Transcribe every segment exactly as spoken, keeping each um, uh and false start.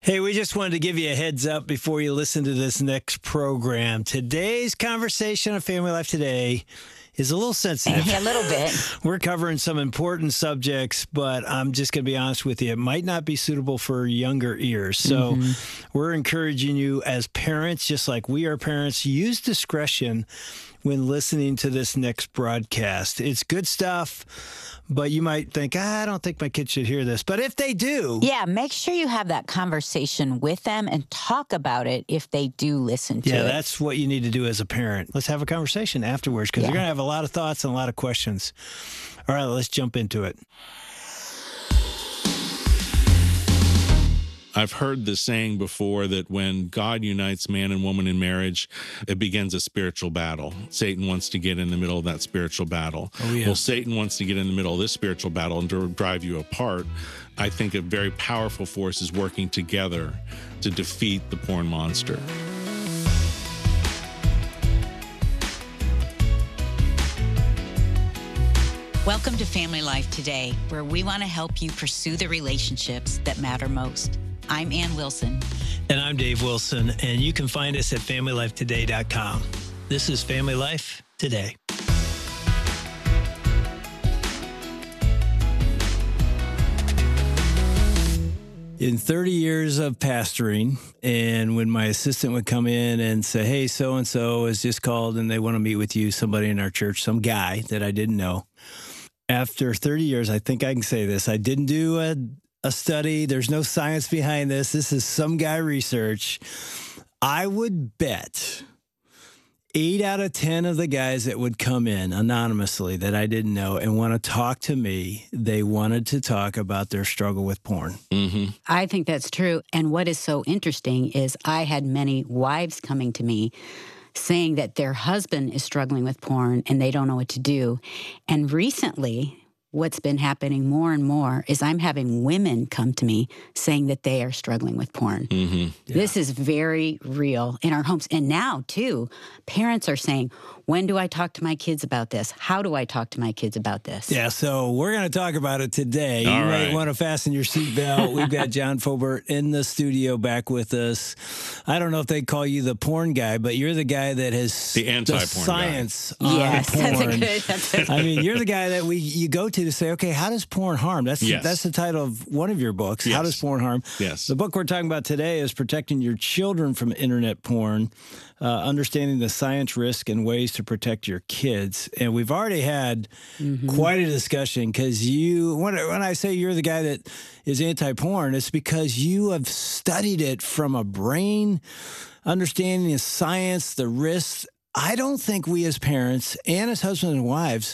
Hey, we just wanted to give you a heads up before you listen to this next program. Today's conversation on Family Life Today is a little sensitive. A little bit. We're covering some important subjects, but I'm just going to be honest with you. It might not be suitable for younger ears. So mm-hmm. we're encouraging you as parents, just like we are parents, use discretion when listening to this next broadcast. It's good stuff, but you might think, ah, I don't think my kids should hear this. But if they do... Yeah, make sure you have that conversation with them and talk about it if they do listen to yeah, it. Yeah, that's what you need to do as a parent. Let's have a conversation afterwards because yeah. you're going to have a lot of thoughts and a lot of questions. All right, let's jump into it. I've heard the saying before that when God unites man and woman in marriage, it begins a spiritual battle. Satan wants to get in the middle of that spiritual battle. Oh, yeah. Well, Satan wants to get in the middle of this spiritual battle and to drive you apart. I think a very powerful force is working together to defeat the porn monster. Welcome to Family Life Today, where we want to help you pursue the relationships that matter most. I'm Ann Wilson. And I'm Dave Wilson, and you can find us at family life today dot com. This is Family Life Today. In thirty years of pastoring, and when my assistant would come in and say, hey, so-and-so has just called and they want to meet with you, somebody in our church, some guy that I didn't know. After thirty years, I think I can say this. I didn't do a, a study. There's no science behind this. This is some guy research. I would bet eight out of ten of the guys that would come in anonymously that I didn't know and want to talk to me, they wanted to talk about their struggle with porn. Mm-hmm. I think that's true. And what is so interesting is I had many wives coming to me saying that their husband is struggling with porn and they don't know what to do. And recently, what's been happening more and more is I'm having women come to me saying that they are struggling with porn. Mm-hmm. Yeah. This is very real in our homes. And now, too, parents are saying, when do I talk to my kids about this? How do I talk to my kids about this? Yeah, so we're going to talk about it today. All you right. might want to fasten your seatbelt. We've got John Fobert in the studio back with us. I don't know if they call you the porn guy, but you're the guy that has the anti-porn science guy. on Yes, porn. that's a good. That's a I mean, you're the guy that we you go to to say, okay, how does porn harm? That's yes. that's the title of one of your books. Yes. How does porn harm? Yes. The book we're talking about today is Protecting Your Children from Internet Porn, uh, Understanding the Science, Risk, and Ways to Protect Your Kids. And we've already had mm-hmm. quite a discussion because you, when, when I say you're the guy that is anti-porn, it's because you have studied it from a brain, understanding the science, the risks. I don't think we as parents and as husbands and wives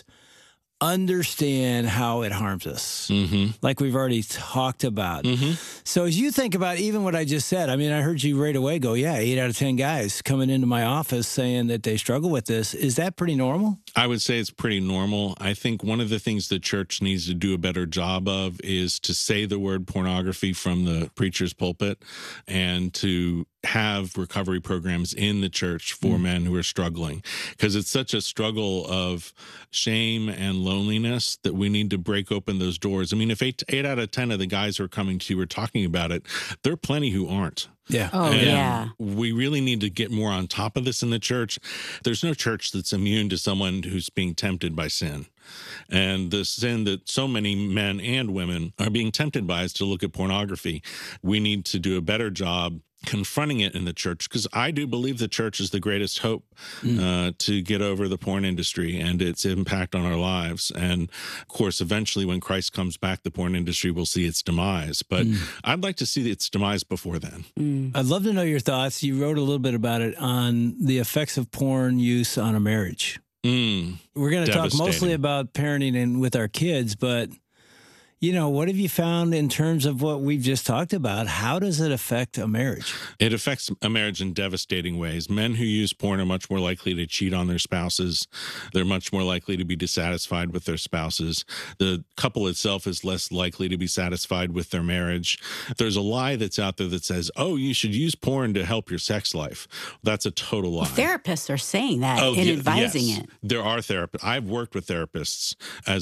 understand how it harms us, mm-hmm. like we've already talked about. Mm-hmm. So as you think about even what I just said, I mean, I heard you right away go, yeah, eight out of ten guys coming into my office saying that they struggle with this. Is that pretty normal? I would say it's pretty normal. I think one of the things the church needs to do a better job of is to say the word pornography from the preacher's pulpit and to have recovery programs in the church for mm. men who are struggling, because it's such a struggle of shame and loneliness that we need to break open those doors. I mean, if eight, eight out of ten of the guys who are coming to you are talking about it, there are plenty who aren't. Yeah. Oh, and yeah. We really need to get more on top of this in the church. There's no church that's immune to someone who's being tempted by sin. And the sin that so many men and women are being tempted by is to look at pornography. We need to do a better job confronting it in the church, because I do believe the church is the greatest hope mm. uh, to get over the porn industry and its impact on our lives. And of course, eventually when Christ comes back, the porn industry will see its demise. But mm. I'd like to see its demise before then. Mm. I'd love to know your thoughts. You wrote a little bit about it on the effects of porn use on a marriage. Mm. We're going to talk mostly about parenting and with our kids, but you know, what have you found in terms of what we've just talked about? How does it affect a marriage? It affects a marriage in devastating ways. Men who use porn are much more likely to cheat on their spouses. They're much more likely to be dissatisfied with their spouses. The couple itself is less likely to be satisfied with their marriage. There's a lie that's out there that says, oh, you should use porn to help your sex life. That's a total lie. Well, therapists are saying that oh, and yeah, advising yes. it. There are therapists. I've worked with therapists as a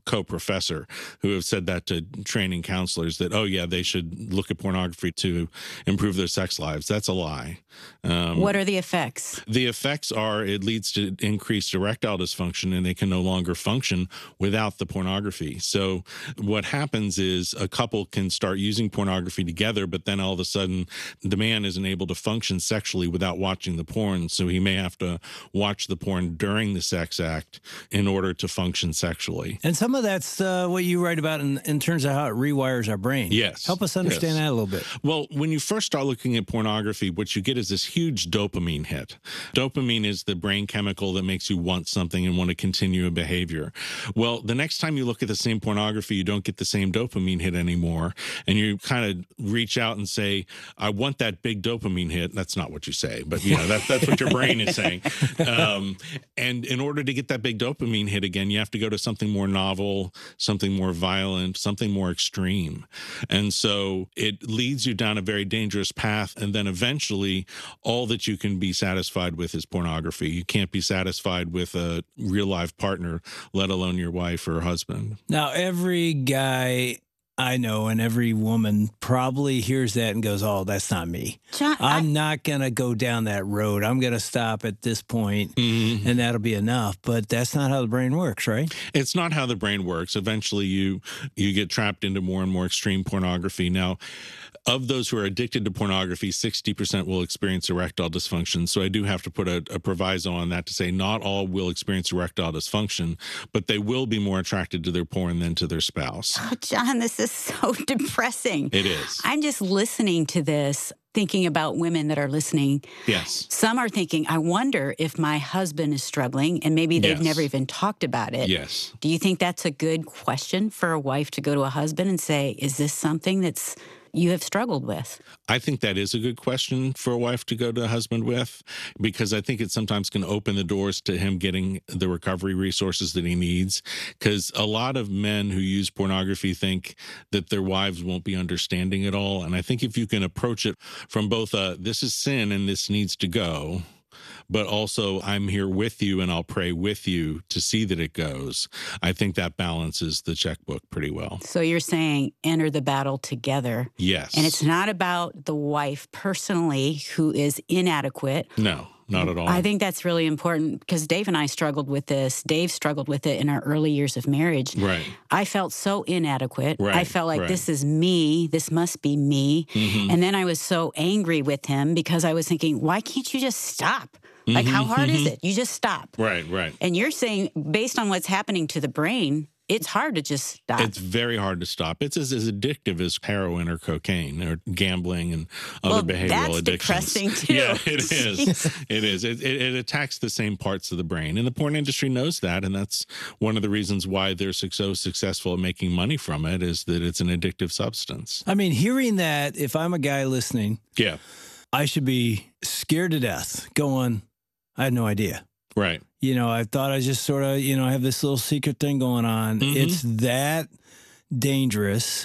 co-professor who have said that to training counselors that, oh, yeah, they should look at pornography to improve their sex lives. That's a lie. Um, what are the effects? The effects are it leads to increased erectile dysfunction, and they can no longer function without the pornography. So what happens is a couple can start using pornography together, but then all of a sudden the man isn't able to function sexually without watching the porn. So he may have to watch the porn during the sex act in order to function sexually. And some of that's uh, what you write about in, in terms of how it rewires our brain. Yes. Help us understand yes. that a little bit. Well, when you first start looking at pornography, what you get is this huge dopamine hit. Dopamine is the brain chemical that makes you want something and want to continue a behavior. Well, the next time you look at the same pornography, you don't get the same dopamine hit anymore. And you kind of reach out and say, I want that big dopamine hit. That's not what you say, but you know, that, that's what your brain is saying. Um, and in order to get that big dopamine hit again, you have to go to something more novel, something more violent, something more extreme. And so it leads you down a very dangerous path. And then eventually all that you can be satisfied with is pornography. You can't be satisfied with a real life partner, let alone your wife or husband. Now, every guy I know and every woman probably hears that and goes, oh, that's not me. John, I'm I, not going to go down that road. I'm going to stop at this point, Mm-hmm. and that'll be enough. But that's not how the brain works, right? It's not how the brain works. Eventually you you get trapped into more and more extreme pornography. Now, of those who are addicted to pornography, sixty percent will experience erectile dysfunction. So I do have to put a, a proviso on that to say not all will experience erectile dysfunction, but they will be more attracted to their porn than to their spouse. oh, John, this is so depressing. It is. I'm just listening to this, thinking about women that are listening. Yes. Some are thinking, I wonder if my husband is struggling, and maybe they've Yes. never even talked about it. Yes. Do you think that's a good question for a wife to go to a husband and say, is this something that's you have struggled with? I think that is a good question for a wife to go to a husband with, because I think it sometimes can open the doors to him getting the recovery resources that he needs. Because a lot of men who use pornography think that their wives won't be understanding it all. And I think if you can approach it from both a, this is sin and this needs to go, but also I'm here with you and I'll pray with you to see that it goes, I think that balances the checkbook pretty well. So you're saying enter the battle together. Yes. And it's not about the wife personally who is inadequate. No, not at all. I think that's really important because Dave and I struggled with this. Dave struggled with it in our early years of marriage. Right. I felt so inadequate. Right, I felt like right. this is me. This must be me. Mm-hmm. And then I was so angry with him because I was thinking, why can't you just stop? Like, Mm-hmm, how hard is mm-hmm. it? You just stop. Right, right. And you're saying, based on what's happening to the brain, it's hard to just stop. It's very hard to stop. It's as, as addictive as heroin or cocaine or gambling and other Well, behavioral that's addictions. depressing, too. Yeah, it is. Jeez. It is. It, it, it attacks the same parts of the brain. And the porn industry knows that. And that's one of the reasons why they're so successful at making money from it, is that it's an addictive substance. I mean, hearing that, if I'm a guy listening, Yeah, I should be scared to death going, I had no idea. right. You know, I thought I just sort of, you know, have this little secret thing going on. Mhm. It's that dangerous.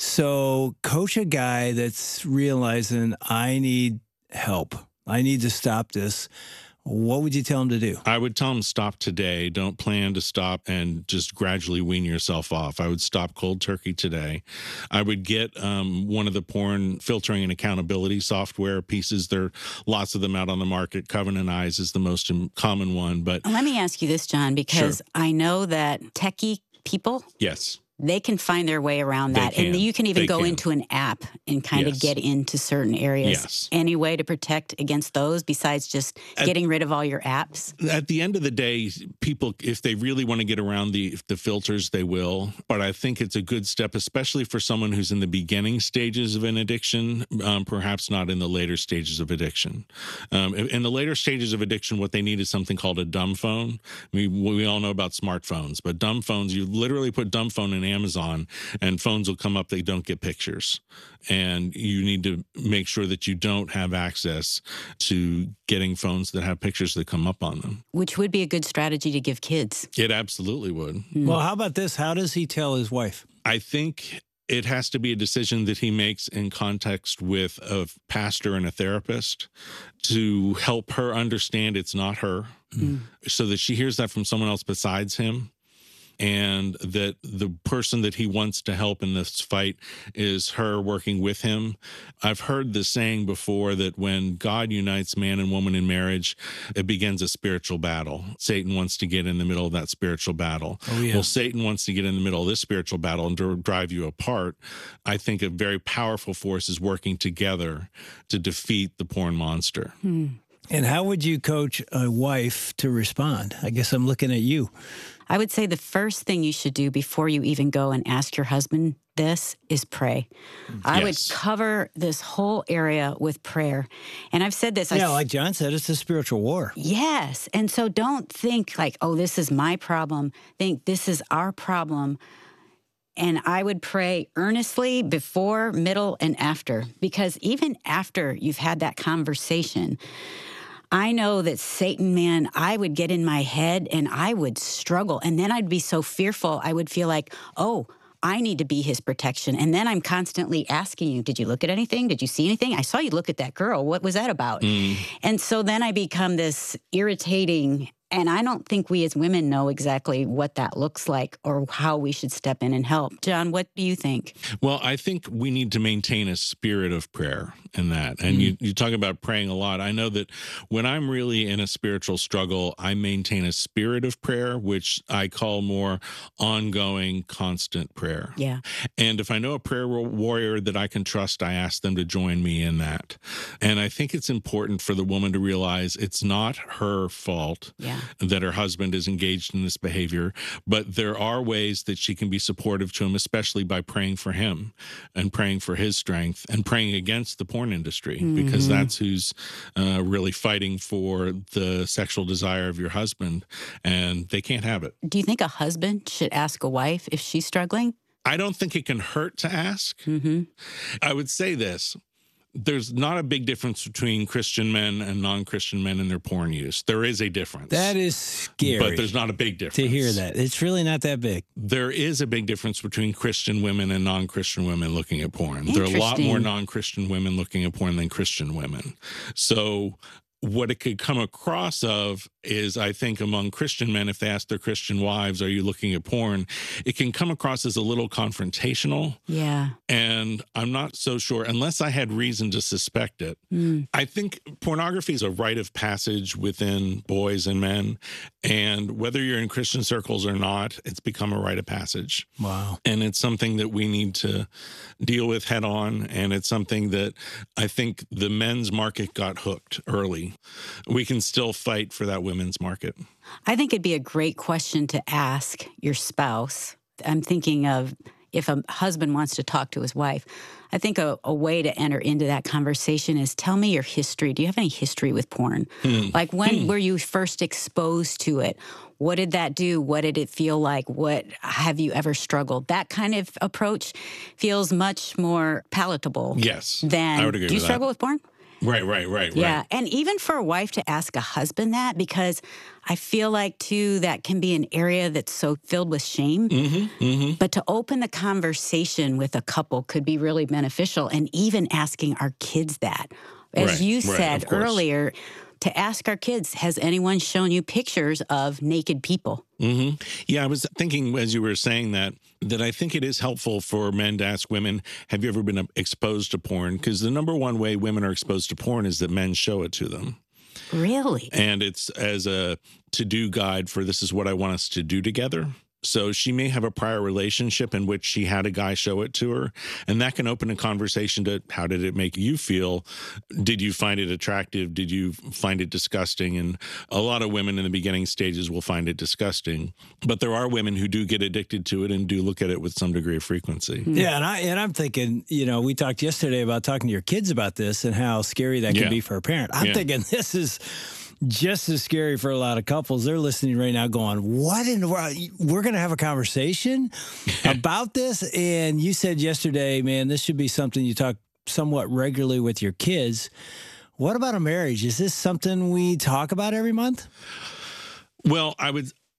So coach a guy that's realizing I need help. I need to stop this. What would you tell him to do? I would tell them stop today. Don't plan to stop and just gradually wean yourself off. I would stop cold turkey today. I would get um, one of the porn filtering and accountability software pieces. There are lots of them out on the market. Covenant Eyes is the most common one. But Let me ask you this, John, because Sure. I know that techie people, yes, they can find their way around They that. And can. you can even They go can. into an app and kind Yes. of get into certain areas. Yes. Any way to protect against those besides just At- getting rid of all your apps? at the end of the day, people, if they really want to get around the the filters, they will. But I think it's a good step, especially for someone who's in the beginning stages of an addiction, um, perhaps not in the later stages of addiction. Um, in in the later stages of addiction, what they need is something called a dumb phone. We, we all know about smartphones, but dumb phones, you literally put dumb phone in Amazon and phones will come up, they don't get pictures. And you need to make sure that you don't have access to getting phones that have pictures that come up on them. Which would be a good strategy to give kids. It absolutely would. Well, how about this? How does he tell his wife? I think it has to be a decision that he makes in context with a pastor and a therapist to help her understand it's not her, Mm. so that she hears that from someone else besides him. and that the person that he wants to help in this fight is her working with him. I've heard the saying before that when God unites man and woman in marriage, it begins a spiritual battle. Satan wants to get in the middle of that spiritual battle. Oh, yeah. Well, Satan wants to get in the middle of this spiritual battle and to drive you apart. I think a very powerful force is working together to defeat the porn monster. Hmm. And how would you coach a wife to respond? I guess I'm looking at you. I would say the first thing you should do before you even go and ask your husband this is pray. I Yes. would cover this whole area with prayer. And I've said this. Yeah, I, like John said, it's a spiritual war. Yes. And so don't think like, oh, this is my problem. Think this is our problem. And I would pray earnestly before, middle, and after. Because even after you've had that conversation, I know that Satan, man, I would get in my head and I would struggle. And then I'd be so fearful. I would feel like, oh, I need to be his protection. And then I'm constantly asking you, did you look at anything? Did you see anything? I saw you look at that girl. What was that about? Mm. And so then I become this irritating. And I don't think we as women know exactly what that looks like or how we should step in and help. John, what do you think? Well, I think we need to maintain a spirit of prayer in that. And mm. you, you talk about praying a lot. I know that when I'm really in a spiritual struggle, I maintain a spirit of prayer, which I call more ongoing, constant prayer. Yeah. And if I know a prayer warrior that I can trust, I ask them to join me in that. And I think it's important for the woman to realize it's not her fault. Yeah. that her husband is engaged in this behavior, but there are ways that she can be supportive to him, especially by praying for him and praying for his strength and praying against the porn industry, mm-hmm. because that's who's uh, really fighting for the sexual desire of your husband, and they can't have it. Do you think a husband should ask a wife if she's struggling? I don't think it can hurt to ask. Mm-hmm. I would say this. There's not a big difference between Christian men and non-Christian men in their porn use. There is a difference. That is scary. But there's not a big difference. To hear that. It's really not that big. There is a big difference between Christian women and non-Christian women looking at porn. There are a lot more non-Christian women looking at porn than Christian women. So what it could come across of is, I think, among Christian men, if they ask their Christian wives, are you looking at porn? It can come across as a little confrontational. Yeah. And I'm not so sure, unless I had reason to suspect it. Mm. I think pornography is a rite of passage within boys and men. And whether you're in Christian circles or not, it's become a rite of passage. Wow. And it's something that we need to deal with head on. And it's something that I think the men's market got hooked early. We can still fight for that women's market. I think it'd be a great question to ask your spouse. I'm thinking of if a husband wants to talk to his wife, I think a, a way to enter into that conversation is tell me your history. Do you have any history with porn? Hmm. Like when hmm. were you first exposed to it? What did that do? What did it feel like? What have you ever struggled? That kind of approach feels much more palatable. Yes, than, I would agree do you with struggle that. with porn? Right, right, right, yeah. right. And even for a wife to ask a husband that, because I feel like, too, that can be an area that's so filled with shame. Mm-hmm, mm-hmm. But to open the conversation with a couple could be really beneficial. And even asking our kids that. As right, you right, said earlier, to ask our kids, has anyone shown you pictures of naked people? Mm-hmm. Yeah, I was thinking as you were saying that, that I think it is helpful for men to ask women, have you ever been exposed to porn? Because the number one way women are exposed to porn is that men show it to them. Really? And it's as a to-do guide for this is what I want us to do together. So she may have a prior relationship in which she had a guy show it to her, and that can open a conversation to how did it make you feel? Did you find it attractive? Did you find it disgusting? And a lot of women in the beginning stages will find it disgusting, but there are women who do get addicted to it and do look at it with some degree of frequency. Yeah, and, I, and I'm thinking, you know, we talked yesterday about talking to your kids about this and how scary that can yeah. be for a parent. I'm yeah. thinking this is just as scary for a lot of couples. They're listening right now going, what in the world? We're going to have a conversation about this? And you said yesterday, man, this should be something you talk somewhat regularly with your kids. What about a marriage? Is this something we talk about every month? Well, I would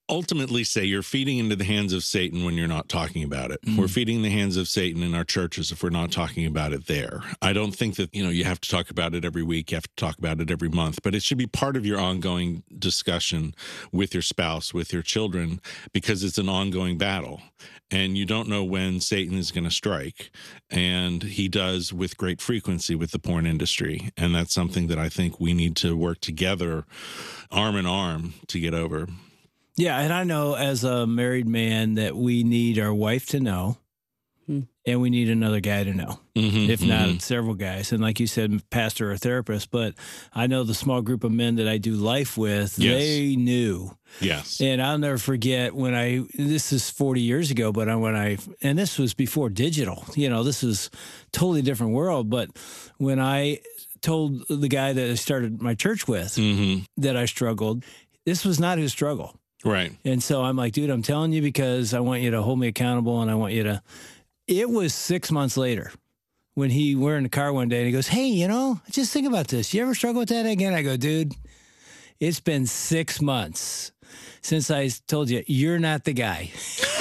ultimately say you're feeding into the hands of Satan when you're not talking about it. Mm. We're feeding the hands of Satan in our churches if we're not talking about it there. I don't think that, you know, you have to talk about it every week. You have to talk about it every month, but it should be part of your ongoing discussion with your spouse, with your children, because it's an ongoing battle. And you don't know when Satan is going to strike. And he does with great frequency with the porn industry. And that's something that I think we need to work together, arm in arm, to get over. Yeah, and I know as a married man that we need our wife to know, hmm. and we need another guy to know, mm-hmm, if not mm-hmm. several guys. And like you said, pastor or therapist, but I know the small group of men that I do life with, yes. they knew. Yes. And I'll never forget when I, this is forty years ago, but when I, and this was before digital, you know, this is totally different world. But when I told the guy that I started my church with mm-hmm. that I struggled, this was not his struggle. Right. And so I'm like, dude, I'm telling you because I want you to hold me accountable and I want you to. It was six months later when he, we're in the car one day and he goes, hey, you know, just think about this. You ever struggle with that again? I go, dude, it's been six months since I told you, you're not the guy.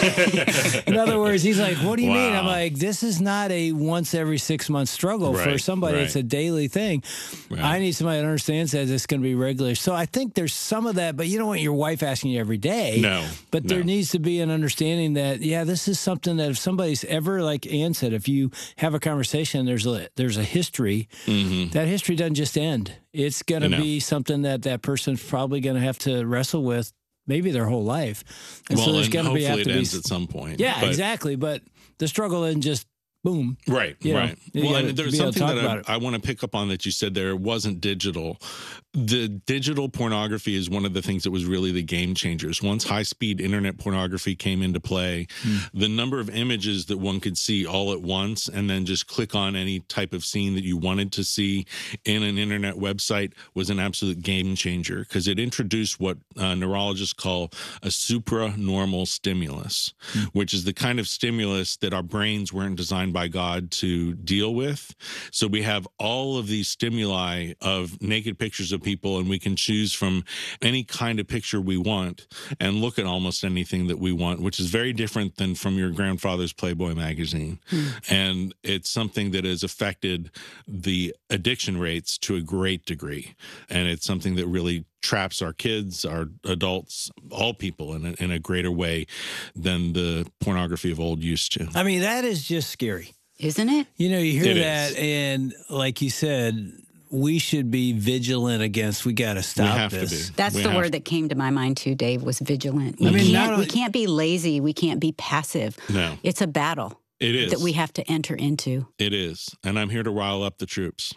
In other words, he's like, what do you wow. mean? I'm like, this is not a once every six month struggle right, for somebody. Right. It's a daily thing. Right. I need somebody that understands that it's going to be regular. So I think there's some of that, but you don't want your wife asking you every day. No. But no. there needs to be an understanding that, yeah, this is something that if somebody's ever, like Ann said, if you have a conversation, there's a, there's a history, mm-hmm. that history doesn't just end. It's going to be something that that person's probably going to have to wrestle with maybe their whole life. And well, so there's and going to be hopefully have to it ends be, at some point. Yeah, but, exactly. But the struggle isn't just boom. Right, you know, right. Well, and there's something that I, I want to pick up on that you said there. It wasn't digital. The digital pornography is one of the things that was really the game changers. Once high-speed internet pornography came into play, mm. the number of images that one could see all at once and then just click on any type of scene that you wanted to see in an internet website was an absolute game changer because it introduced what uh, neurologists call a supranormal stimulus, mm. which is the kind of stimulus that our brains weren't designed by God to deal with. So we have all of these stimuli of naked pictures of people, and we can choose from any kind of picture we want and look at almost anything that we want, which is very different than from your grandfather's Playboy magazine. Hmm. And it's something that has affected the addiction rates to a great degree. And it's something that really traps our kids, our adults, all people in a, in a greater way than the pornography of old used to. I mean, that is just scary. Isn't it? You know, you hear it that, is. And like you said, we should be vigilant against, we got to stop we have this. To be. That's we the word to. that came to my mind too, Dave, was vigilant. We, I mean, can't, not, we can't be lazy. We can't be passive. No. It's a battle. It is. That we have to enter into. It is. And I'm here to rile up the troops.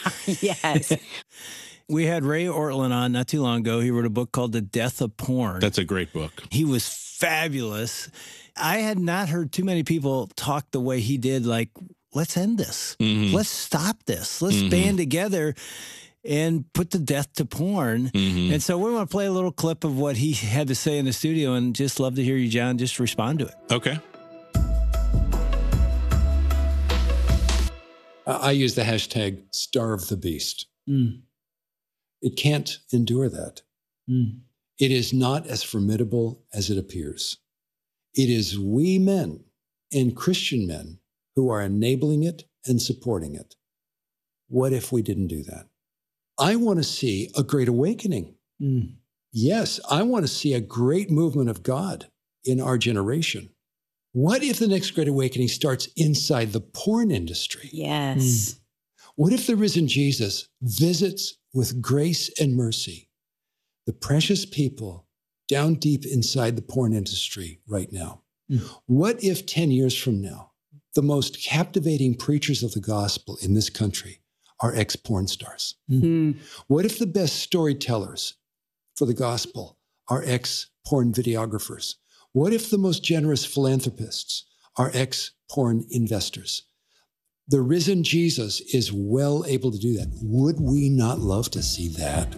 Yes. We had Ray Ortlund on not too long ago. He wrote a book called The Death of Porn. That's a great book. He was fabulous. I had not heard too many people talk the way he did, like, let's end this. Mm-hmm. Let's stop this. Let's mm-hmm. band together and put the death to porn. Mm-hmm. And so we want to play a little clip of what he had to say in the studio, and just love to hear you, John, just respond to it. Okay. I use the hashtag starve the beast. Mm. It can't endure that. Mm. It is not as formidable as it appears. It is we men and Christian men who are enabling it and supporting it. What if we didn't do that? I want to see a great awakening. Mm. Yes, I want to see a great movement of God in our generation. What if the next great awakening starts inside the porn industry? Yes. Mm. What if the risen Jesus visits with grace and mercy the precious people down deep inside the porn industry right now? Mm. What if ten years from now, the most captivating preachers of the gospel in this country are ex-porn stars? Mm. What if the best storytellers for the gospel are ex-porn videographers? What if the most generous philanthropists are ex-porn investors? The risen Jesus is well able to do that. Would we not love to see that?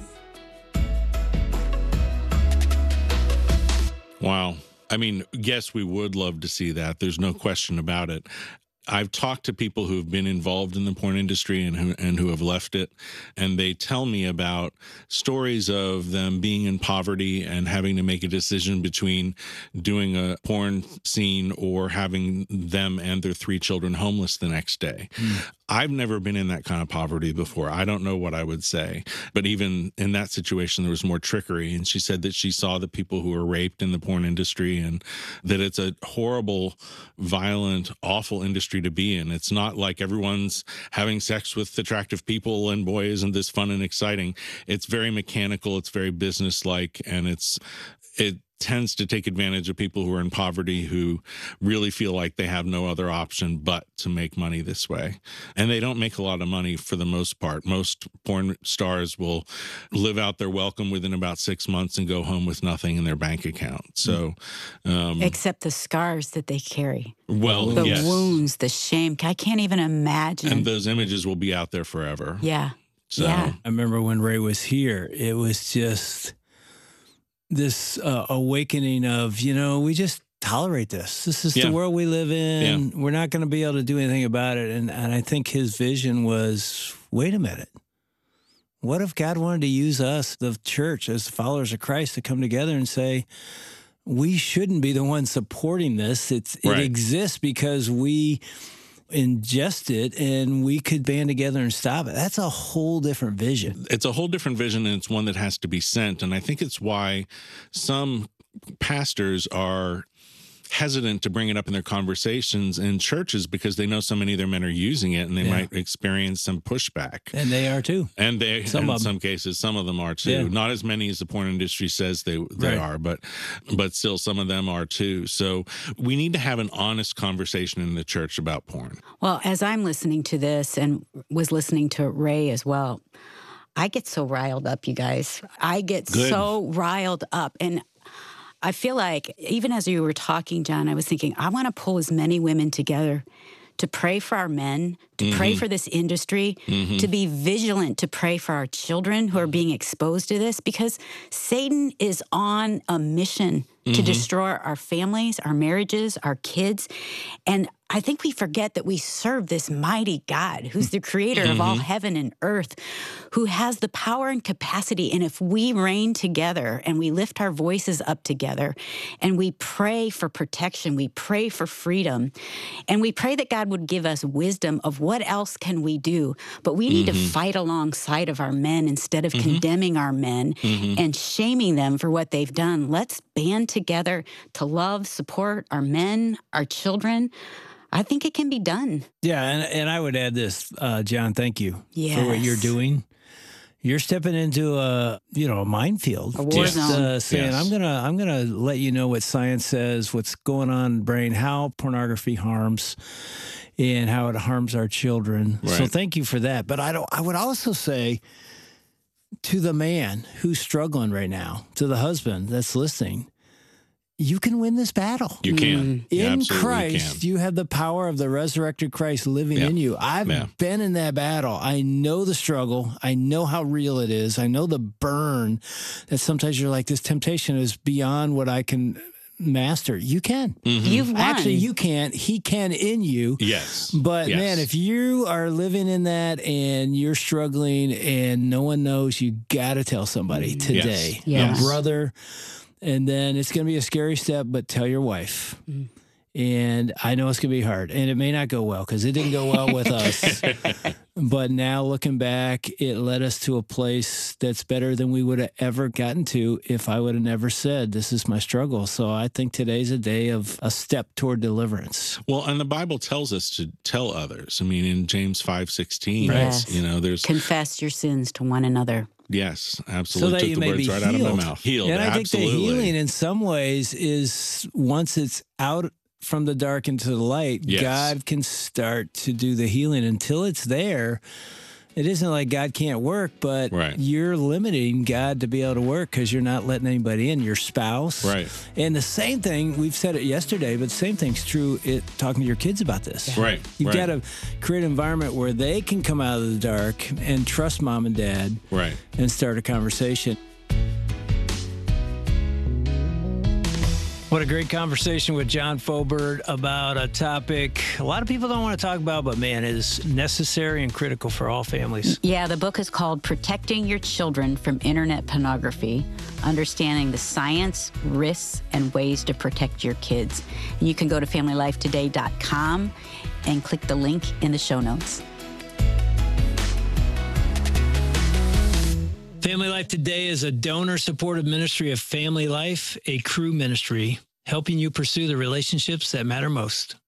Wow. I mean, yes, we would love to see that. There's no question about it. I've talked to people who've been involved in the porn industry and who, and who have left it, and they tell me about stories of them being in poverty and having to make a decision between doing a porn scene or having them and their three children homeless the next day. Mm. I've never been in that kind of poverty before. I don't know what I would say. But even in that situation, there was more trickery. And she said that she saw the people who were raped in the porn industry and that it's a horrible, violent, awful industry to be in. It's not like everyone's having sex with attractive people and boy, isn't this fun and exciting. It's very mechanical. It's very businesslike. And it's it tends to take advantage of people who are in poverty who really feel like they have no other option but to make money this way. And they don't make a lot of money for the most part. Most porn stars will live out their welcome within about six months and go home with nothing in their bank account. So, um, except the scars that they carry. Well, the yes. wounds, the shame. I can't even imagine. And those images will be out there forever. Yeah. So, yeah. I remember when Ray was here, it was just this uh, awakening of, you know, we just tolerate this. This is yeah. the world we live in. Yeah. We're not going to be able to do anything about it. And, and I think his vision was, wait a minute. What if God wanted to use us, the church, as followers of Christ, to come together and say, we shouldn't be the ones supporting this. It's, right. It exists because we ingest it and we could band together and stop it. That's a whole different vision. It's a whole different vision, and it's one that has to be sent. And I think it's why some pastors are hesitant to bring it up in their conversations in churches, because they know so many of their men are using it and they yeah. might experience some pushback. And they are too. And they, some in some cases, some of them are too. Yeah. Not as many as the porn industry says they they right. are, but but still some of them are too. So we need to have an honest conversation in the church about porn. Well, as I'm listening to this and was listening to Ray as well, I get so riled up, you guys. I get Good. so riled up. And I feel like, even as you were talking, John, I was thinking, I want to pull as many women together to pray for our men, to mm-hmm. pray for this industry, mm-hmm. to be vigilant, to pray for our children who are being exposed to this, because Satan is on a mission mm-hmm. to destroy our families, our marriages, our kids. And I think we forget that we serve this mighty God who's the creator mm-hmm. of all heaven and earth, who has the power and capacity. And if we reign together and we lift our voices up together and we pray for protection, we pray for freedom, and we pray that God would give us wisdom of what else can we do. But we need mm-hmm. to fight alongside of our men instead of mm-hmm. condemning our men mm-hmm. and shaming them for what they've done. Let's band together to love, support our men, our children. I think it can be done. Yeah, and, and I would add this, uh, John, thank you yes. for what you're doing. You're stepping into a, you know, a minefield. A war Just zone. uh, saying, yes. I'm gonna, I'm gonna let you know what science says, what's going on in the brain, how pornography harms, and how it harms our children. Right. So thank you for that. But I don't. I would also say to the man who's struggling right now, to the husband that's listening, you can win this battle. You can. You in absolutely Christ, can. you have the power of the resurrected Christ living yeah. in you. I've yeah. been in that battle. I know the struggle. I know how real it is. I know the burn that sometimes you're like, this temptation is beyond what I can master. You can. Mm-hmm. You've won. Actually, you can't. He can in you. Yes. But yes. man, if you are living in that and you're struggling and no one knows, you got to tell somebody today. Yes. Yes. A brother. And then it's going to be a scary step, but tell your wife. Mm. And I know it's going to be hard. And it may not go well because it didn't go well with us. But now looking back, it led us to a place that's better than we would have ever gotten to if I would have never said, this is my struggle. So I think today's a day of a step toward deliverance. Well, and the Bible tells us to tell others. I mean, in James five sixteen, yes. you know, there's... confess your sins to one another. Yes, absolutely. So that Took you the may words be right healed. out of my mouth. Healed, and I absolutely. think the healing in some ways is once it's out from the dark into the light, yes. God can start to do the healing. Until it's there, it isn't like God can't work, but right. you're limiting God to be able to work because you're not letting anybody in, your spouse. Right. And the same thing, we've said it yesterday, but the same thing's true it, talking to your kids about this. Right. You've right. got to create an environment where they can come out of the dark and trust mom and dad right. and start a conversation. What a great conversation with John Fobert about a topic a lot of people don't want to talk about, but man, is necessary and critical for all families. Yeah, the book is called Protecting Your Children from Internet Pornography, Understanding the Science, Risks, and Ways to Protect Your Kids. You can go to family life today dot com and click the link in the show notes. Family Life Today is a donor-supported ministry of Family Life, a Cru ministry, helping you pursue the relationships that matter most.